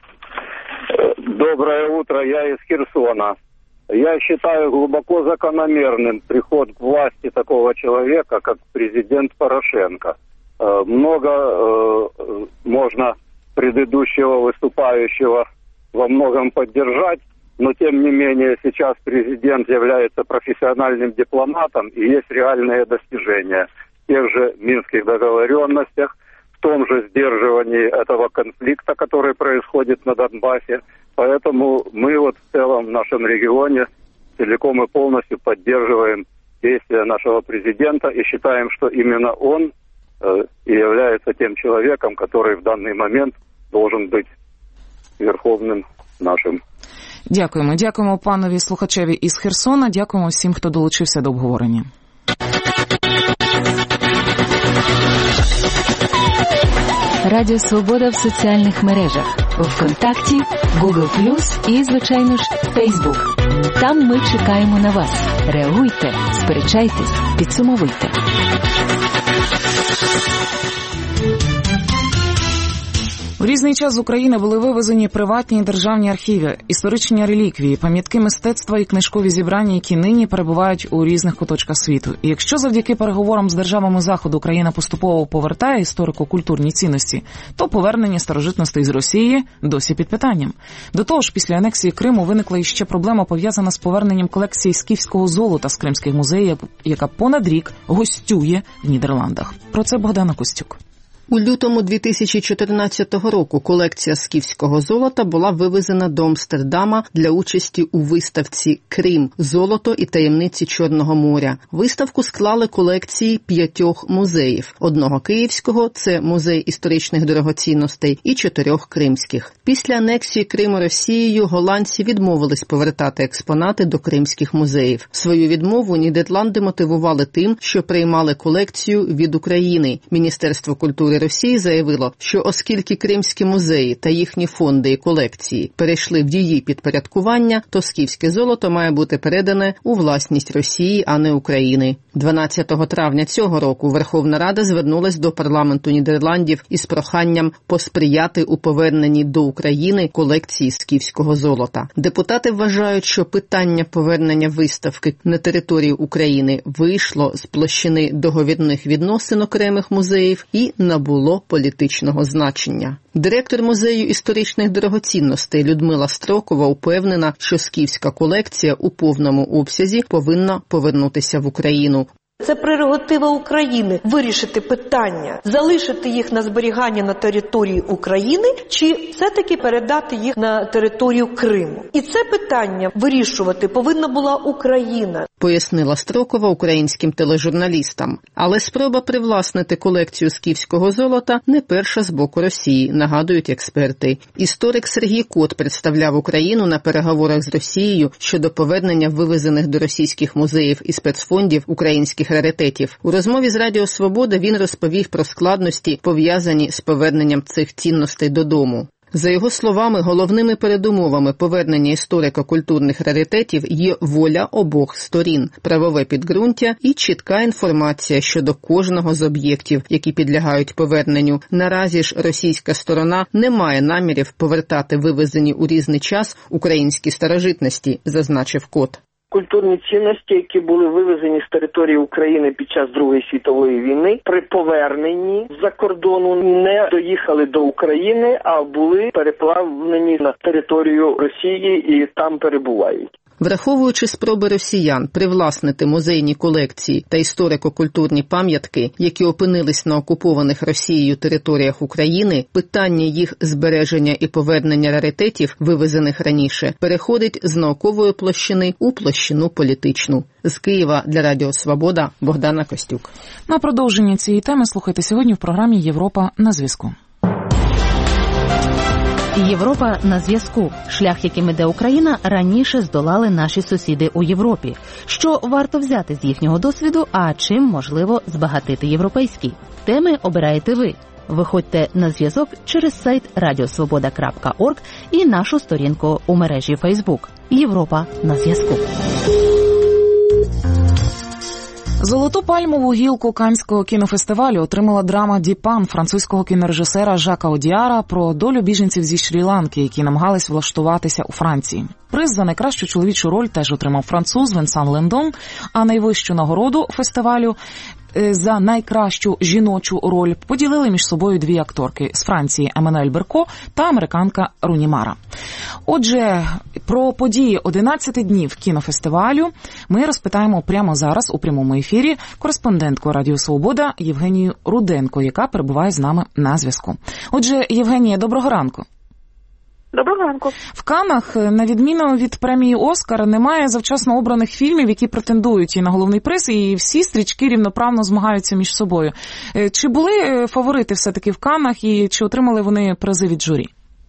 Доброе утро, я из Херсона. Я считаю глубоко закономерным приход к власти такого человека, как президент Порошенко. Много можно предыдущего выступающего во многом поддержать, но тем не менее сейчас президент является профессиональным дипломатом и есть реальные достижения в тех же минских договоренностях, в том же сдерживании этого конфликта, который происходит на Донбассе. Поэтому мы в целом в нашем регионе целиком и полностью поддерживаем действия нашего президента и считаем, что именно он и является тем человеком, который в данный момент должен быть верховным нашим. Дякуємо. Дякуємо панові слухачеві із Херсона. Дякуємо всім, хто долучився до обговорення. Радіо Свобода в соціальних мережах. ВКонтакті, Google+, і, звичайно ж, Facebook. Там ми чекаємо на вас. Реагуйте, сперечайтесь, підсумовуйте. В різний час з України були вивезені приватні і державні архіви, історичні реліквії, пам'ятки мистецтва і книжкові зібрання, які нині перебувають у різних куточках світу. І якщо завдяки переговорам з державами Заходу Україна поступово повертає історико-культурні цінності, то повернення старожитностей з Росії досі під питанням. До того ж, після анексії Криму виникла іще проблема, пов'язана з поверненням колекції скіфського золота з кримських музеїв, яка понад рік гостює в Нідерландах. Про це Богдана Костюк. У лютому 2014 року колекція скіфського золота була вивезена до Амстердама для участі у виставці «Крим. Золото і таємниці Чорного моря». Виставку склали колекції 5 музеїв. Одного київського – це музей історичних дорогоцінностей, і 4 кримських. Після анексії Криму Росією голландці відмовились повертати експонати до кримських музеїв. Свою відмову Нідерланди мотивували тим, що приймали колекцію від України. Міністерство культури Росії заявило, що оскільки кримські музеї та їхні фонди і колекції перейшли в її підпорядкування, то скіфське золото має бути передане у власність Росії, а не України. 12 травня цього року Верховна Рада звернулась до парламенту Нідерландів із проханням посприяти у поверненні до України колекції скіфського золота. Депутати вважають, що питання повернення виставки на території України вийшло з площини договірних відносин окремих музеїв і набуло політичного значення. Директор музею історичних дорогоцінностей Людмила Строкова упевнена, що скіфська колекція у повному обсязі повинна повернутися в Україну. Це прерогатива України – вирішити питання, залишити їх на зберігання на території України чи все-таки передати їх на територію Криму. І це питання вирішувати повинна була Україна. Пояснила Строкова українським тележурналістам. Але спроба привласнити колекцію скіфського золота не перша з боку Росії, нагадують експерти. Історик Сергій Кот представляв Україну на переговорах з Росією щодо повернення вивезених до російських музеїв і спецфондів українських раритетів. У розмові з Радіо Свобода він розповів про складності, пов'язані з поверненням цих цінностей додому. За його словами, головними передумовами повернення історико-культурних раритетів є воля обох сторін, правове підґрунтя і чітка інформація щодо кожного з об'єктів, які підлягають поверненню. Наразі ж російська сторона не має намірів повертати вивезені у різний час українські старожитності, зазначив Кот. Культурні цінності, які були вивезені з території України під час Другої світової війни, при поверненні з-за кордону не доїхали до України, а були переплавлені на територію Росії і там перебувають. Враховуючи спроби росіян привласнити музейні колекції та історико-культурні пам'ятки, які опинились на окупованих Росією територіях України, питання їх збереження і повернення раритетів, вивезених раніше, переходить з наукової площини у площину політичну. З Києва для Радіо Свобода Богдана Костюк. На продовження цієї теми слухайте сьогодні в програмі «Європа на зв'язку». Європа на зв'язку. Шлях, яким іде Україна, раніше здолали наші сусіди у Європі. Що варто взяти з їхнього досвіду, а чим можливо збагатити європейський? Теми обираєте ви. Виходьте на зв'язок через сайт radiosvoboda.org і нашу сторінку у мережі Facebook. Європа на зв'язку. Золоту пальмову гілку Каннського кінофестивалю отримала драма «Діпан» французького кінорежисера Жака Одіара про долю біженців зі Шрі-Ланки, які намагались влаштуватися у Франції. Приз за найкращу чоловічу роль теж отримав француз Венсан Лендон, а найвищу нагороду фестивалю за найкращу жіночу роль поділили між собою дві акторки з Франції Еммануель Берко та американка Руні Мара. Отже, про події 11 днів кінофестивалю ми розпитаємо прямо зараз у прямому ефірі кореспондентку Радіо Свобода Євгенію Руденко, яка перебуває з нами на зв'язку. Отже, Євгенія, доброго ранку. Доброго ранку. В Каннах, на відміну від премії «Оскар», немає завчасно обраних фільмів, які претендують і на головний приз, і всі стрічки рівноправно змагаються між собою. Чи були фаворити все-таки в Каннах і чи отримали вони призи від журі?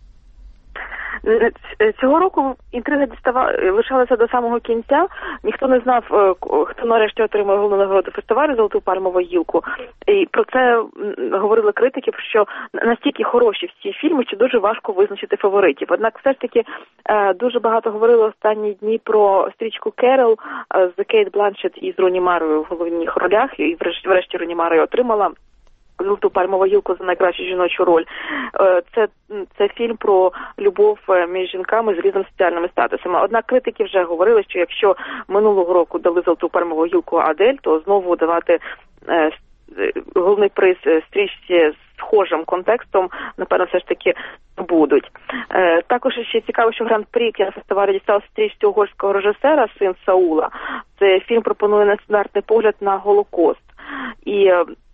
Цього року інтрига лишалася до самого кінця. Ніхто не знав, хто нарешті отримає головну нагороду фестивалю «Золоту пальмову гілку». І про це говорили критики, що настільки хороші всі фільми, що дуже важко визначити фаворитів. Однак все ж таки дуже багато говорили останні дні про стрічку «Керол» з Кейт Бланшетт і з Руні Марою в головних ролях. І врешті Руні Мара отримала «Золоту пальмову гілку» за найкращу жіночу роль. Це фільм про любов між жінками з різними соціальними статусами. Однак критики вже говорили, що якщо минулого року дали «Золоту пальмову гілку» Адель, то знову давати головний приз стрічці з схожим контекстом, напевно, все ж таки будуть. Також ще цікаво, що гран-прі кінофестивалю дістався стрічці угорського режисера «Син Саула». Це фільм пропонує нестандартний погляд на Голокост. І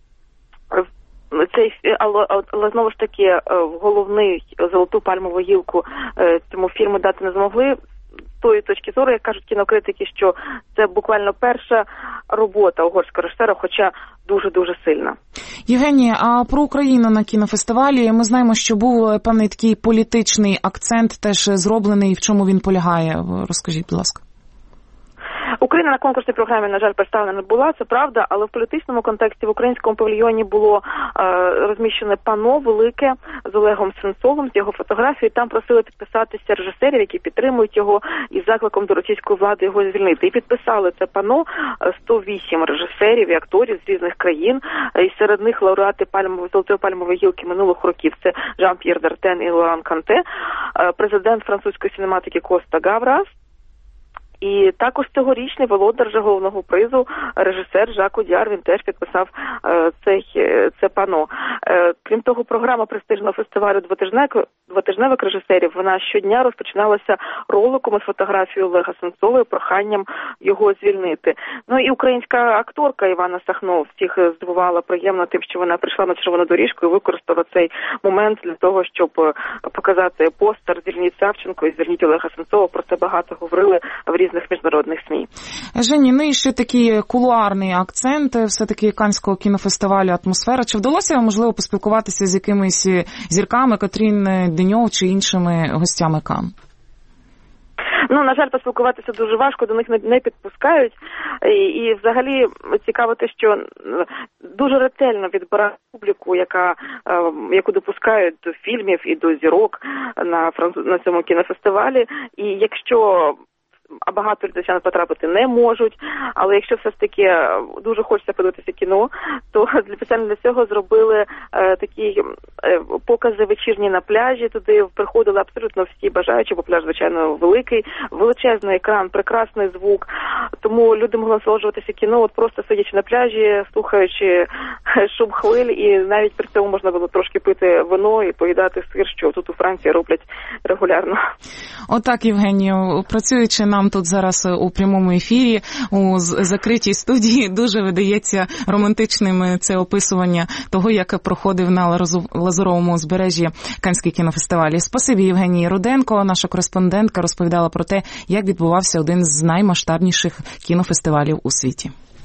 але знову ж таки головний «Золоту пальмову гілку» цьому фільму дати не змогли. З тої точки зору, як кажуть кінокритики, що це буквально перша робота угорського режисера, хоча дуже-дуже сильна. Євгенія, а про Україну на кінофестивалі ми знаємо, що був певний такий політичний акцент теж зроблений. В чому він полягає? Розкажіть, будь ласка. Україна на конкурсній програмі, на жаль, представлена не була, це правда, але в політичному контексті в українському павільйоні було розміщене пано велике з Олегом Сенцовим, з його фотографією. Там просили підписатися режисерів, які підтримують його, із закликом до російської влади його звільнити. І підписали це пано 108 режисерів і акторів з різних країн, і серед них лауреати «Золотої пальмової гілки» минулих років. Це Жан-П'єр Д'Артен і Лоран Канте, президент французької синематики Коста Гаврас, і також цьогорічний володар же головного призу, режисер Жак Одіар, він теж підписав це пано. Крім того, програма престижного фестивалю «Двотижневик режисерів», вона щодня розпочиналася роликом із фотографією Олега Сенцова, проханням його звільнити. Ну і українська акторка Івана Сахно всіх здивувала приємно тим, що вона прийшла на червону доріжку і використала цей момент для того, щоб показати постер «Звільніть Савченко» і «Звільніть Олега Сенцова». Про це багато говорили в різних міжнародних СМІ. Жені, ну і ще такий кулуарний акцент все-таки Каннського кінофестивалю «Атмосфера». Чи вдалося, можливо, поспілкуватися з якимись зірками, Катрін Деньов чи іншими гостями Канн? На жаль, поспілкуватися дуже важко, до них не підпускають. І взагалі цікаво те, що дуже ретельно відбирають публіку, яку допускають до фільмів і до зірок на цьому кінофестивалі. І якщо багато глядачів потрапити не можуть, але якщо все ж таки дуже хочеться подивитися кіно, то спеціально для цього зробили такі покази вечірні на пляжі. Туди приходили абсолютно всі бажаючі, бо пляж, звичайно, великий, величезний екран, прекрасний звук. Тому люди могли насолоджуватися кіно, просто сидячи на пляжі, слухаючи шум хвиль, і навіть при цьому можна було трошки пити вино і поїдати сир, що тут у Франції роблять регулярно. Отак, Євгенію, працюючи нам тут зараз у прямому ефірі, у закритій студії, дуже видається романтичним це описування того, як проходив на Лазуровому узбережжі Каннський кінофестиваль. Спасибі, Євгенії Руденко, наша кореспондентка, розповідала про те, як відбувався один з наймасштабніших кінофестивалів у світі.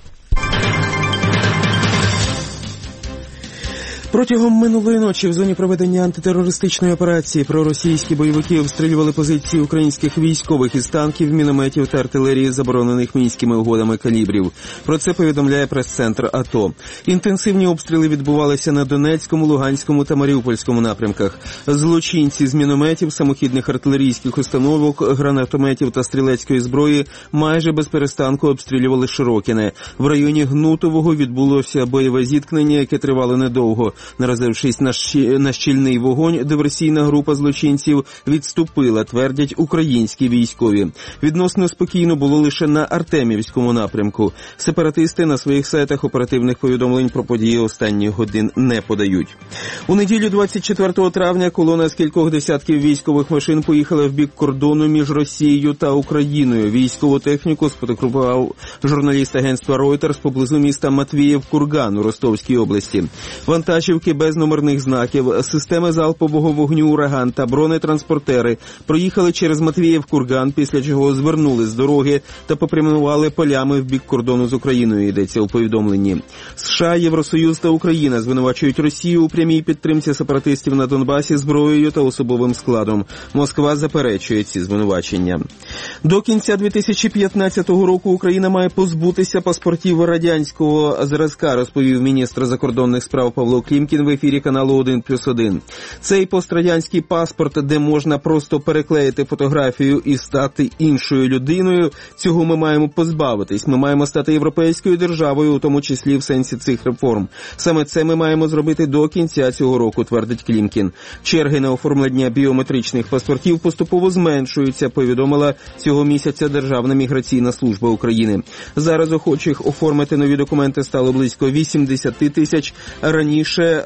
Протягом минулої ночі в зоні проведення антитерористичної операції проросійські бойовики обстрілювали позиції українських військових із танків, мінометів та артилерії, заборонених Мінськими угодами калібрів. Про це повідомляє прес-центр АТО. Інтенсивні обстріли відбувалися на Донецькому, Луганському та Маріупольському напрямках. Злочинці з мінометів, самохідних артилерійських установок, гранатометів та стрілецької зброї майже без перестанку обстрілювали Широкине. В районі Гнутового відбулося бойове зіткнення, яке тривало недовго. Наразившись на щільний вогонь, диверсійна група злочинців відступила, твердять українські військові. Відносно спокійно було лише на Артемівському напрямку. Сепаратисти на своїх сайтах оперативних повідомлень про події останніх годин не подають. У неділю 24 травня колона з кількох десятків військових машин поїхала в бік кордону між Росією та Україною. Військову техніку сфотографував журналіст агентства Reuters поблизу міста Матвіїв-Курган у Ростовській області. Вантажівки без номерних знаків, системи залпового вогню «Ураган» та бронетранспортери проїхали через Матвіїв-Курган, після чого звернули з дороги та попрямували полями в бік кордону з Україною, йдеться у повідомленні. США, Євросоюз та Україна звинувачують Росію у прямій підтримці сепаратистів на Донбасі зброєю та особовим складом. Москва заперечує ці звинувачення. До кінця 2015 року Україна має позбутися паспортів радянського зразка, розповів міністр закордонних справ Павло Клімкін в ефірі каналу 1+1. Цей пострадянський паспорт, де можна просто переклеїти фотографію і стати іншою людиною, цього ми маємо позбавитись. Ми маємо стати європейською державою, у тому числі в сенсі цих реформ. Саме це ми маємо зробити до кінця цього року, твердить Клімкін. Черги на оформлення біометричних паспортів поступово зменшуються, повідомила цього місяця Державна міграційна служба України. Зараз охочих оформити нові документи стало близько 80 тисяч. Раніше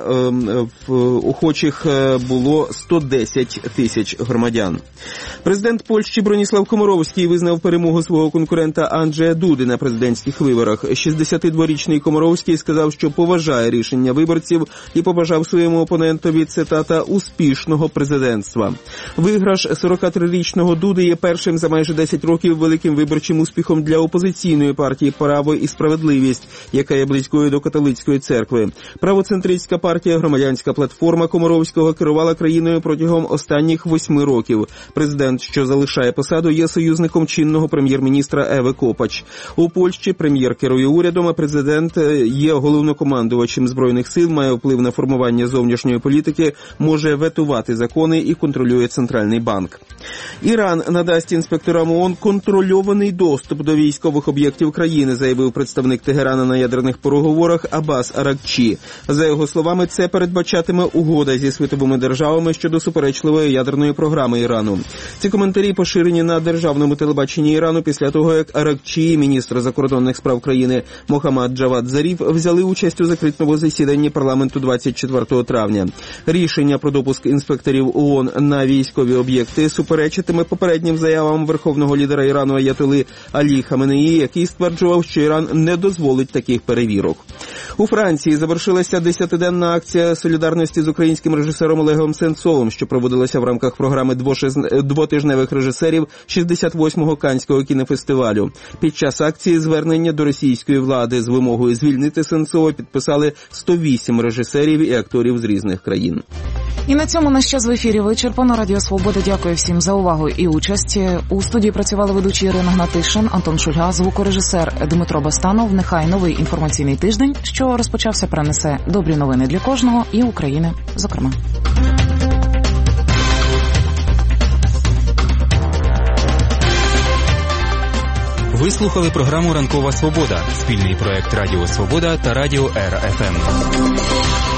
охочих було 110 тисяч громадян. Президент Польщі Броніслав Комаровський визнав перемогу свого конкурента Анджея Дуди на президентських виборах. 62-річний Комаровський сказав, що поважає рішення виборців і побажав своєму опонентові, цитата, «успішного президентства». Виграш 43-річного Дуди є першим за майже 10 років великим виборчим успіхом для опозиційної партії «Право і справедливість», яка є близькою до католицької церкви. Правоцентристська партія «Громадянська платформа» Комаровського керувала країною протягом останніх 8 років. Президент, що залишає посаду, є союзником чинного прем'єр-міністра Еви Копач. У Польщі прем'єр керує урядом, а президент є головнокомандувачем Збройних сил, має вплив на формування зовнішньої політики, може ветувати закони і контролює Центральний банк. Іран надасть інспекторам ООН контрольований доступ до військових об'єктів країни, заявив представник Тегерана на ядерних переговорах Аббас Аракчі. За його словами, це передбачатиме угода зі світовими державами щодо суперечливої ядерної програми Ірану. Ці коментарі поширені на державному телебаченні Ірану після того, як Аракчі, міністр закордонних справ країни Мохаммад Джавад Заріф, взяли участь у закритому засіданні парламенту 24 травня. Рішення про допуск інспекторів ООН на військові об'єкти суперечитиме попереднім заявам верховного лідера Ірану Аятоли Алі Хаменеї, який стверджував, що Іран не дозволить таких перевірок. У Франції завершилася 10-денна акція солідарності з українським режисером Олегом Сенцовим, що проводилася в рамках програми двотижневих режисерів 68-го Каннського кінофестивалю. Під час акції звернення до російської влади з вимогою звільнити Сенцова підписали 108 режисерів і акторів з різних країн. І на цьому наш час в ефірі вичерпано. Радіо Свобода дякує всім за увагу і участь. У студії працювали ведучі Ірина Гнатишин, Антон Шульга, звукорежисер Дмитро Бастанов. Нехай новий інформаційний тиждень, що розпочався, принесе добрі новини для кожного і України, зокрема. Ви слухали програму «Ранкова Свобода» – спільний проект Радіо Свобода та Радіо РФМ.